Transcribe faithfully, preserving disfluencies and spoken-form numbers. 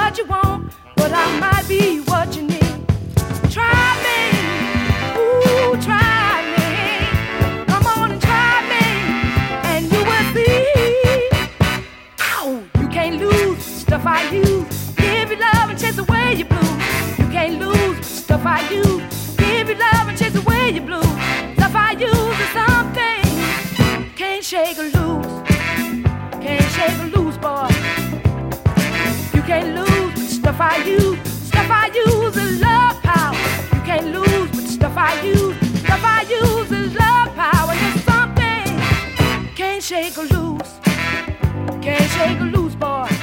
what you want, but I might be what you need. Try me, ooh, try me. Come on and try me, and you will see. Ow, you can't lose stuff I use. Give you love and chase away your blues. You can't lose stuff I use. Give you love and chase away your blues. Stuff I use is something can't shake or lose. Can't shake or lose, boy. You can't lose with stuff I use. Stuff I use is love power. You can't lose with stuff I use. Stuff I use is love power. It's something can't shake or lose. Can't shake or lose, boy.